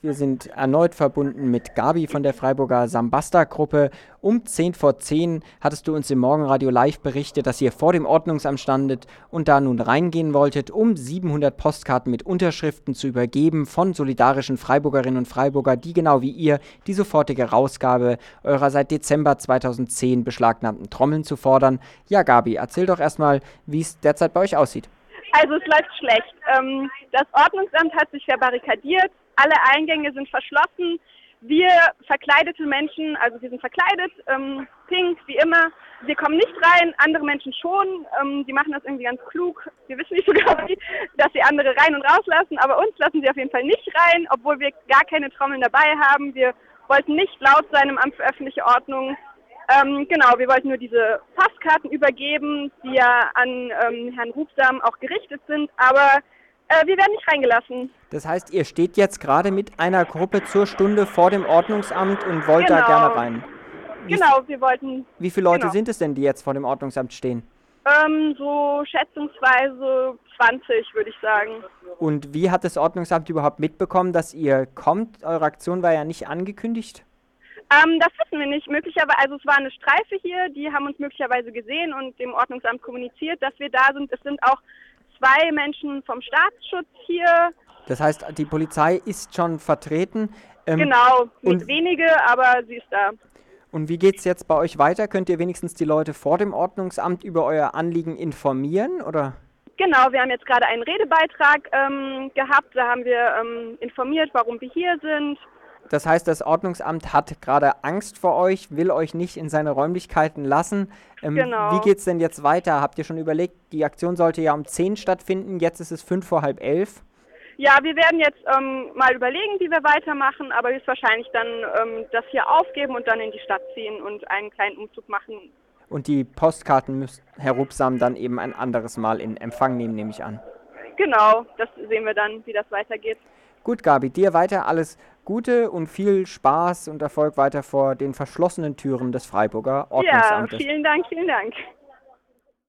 Wir sind erneut verbunden mit Gabi von der Freiburger Sambasta-Gruppe. Um 10 vor 10 hattest du uns im Morgenradio live berichtet, dass ihr vor dem Ordnungsamt standet und da nun reingehen wolltet, um 700 Postkarten mit Unterschriften zu übergeben von solidarischen Freiburgerinnen und Freiburger, die genau wie ihr die sofortige Rausgabe eurer seit Dezember 2010 beschlagnahmten Trommeln zu fordern. Ja, Gabi, erzähl doch erstmal, wie es derzeit bei euch aussieht. Also es läuft schlecht. Das Ordnungsamt hat sich verbarrikadiert, alle Eingänge sind verschlossen. Wir verkleidete Menschen, also wir sind verkleidet, pink wie immer. Wir kommen nicht rein, andere Menschen schon. Die machen das irgendwie ganz klug. Wir wissen nicht so genau, dass sie andere rein und rauslassen, aber uns lassen sie auf jeden Fall nicht rein, obwohl wir gar keine Trommeln dabei haben. Wir wollten nicht laut sein im Amt für öffentliche Ordnung. Genau, wir wollten nur diese Postkarten übergeben, die ja an Herrn Rupsam auch gerichtet sind, aber wir werden nicht reingelassen. Das heißt, ihr steht jetzt gerade mit einer Gruppe zur Stunde vor dem Ordnungsamt und wollt da gerne rein. Wir wollten... Wie viele Leute sind es denn, die jetzt vor dem Ordnungsamt stehen? So schätzungsweise 20, würde ich sagen. Und wie hat das Ordnungsamt überhaupt mitbekommen, dass ihr kommt? Eure Aktion war ja nicht angekündigt. Das wissen wir nicht. Möglicherweise, also es war eine Streife hier, die haben uns möglicherweise gesehen und dem Ordnungsamt kommuniziert, dass wir da sind. Es sind auch 2 Menschen vom Staatsschutz hier. Das heißt, die Polizei ist schon vertreten. Genau, mit wenige, aber sie ist da. Und wie geht es jetzt bei euch weiter? Könnt ihr wenigstens die Leute vor dem Ordnungsamt über euer Anliegen informieren, oder? Genau, wir haben jetzt gerade einen Redebeitrag gehabt. Da haben wir informiert, warum wir hier sind. Das heißt, das Ordnungsamt hat gerade Angst vor euch, will euch nicht in seine Räumlichkeiten lassen. Genau. Wie geht es denn jetzt weiter? Habt ihr schon überlegt, die Aktion sollte ja um 10 stattfinden, jetzt ist es 11:55. Ja, wir werden jetzt mal überlegen, wie wir weitermachen, aber höchstwahrscheinlich dann das hier aufgeben und dann in die Stadt ziehen und einen kleinen Umzug machen. Und die Postkarten müsst Herr Rupsam dann eben ein anderes Mal in Empfang nehmen, nehme ich an. Genau, das sehen wir dann, wie das weitergeht. Gut, Gabi, dir weiter alles Gute und viel Spaß und Erfolg weiter vor den verschlossenen Türen des Freiburger Ordnungsamtes. Ja, vielen Dank, vielen Dank.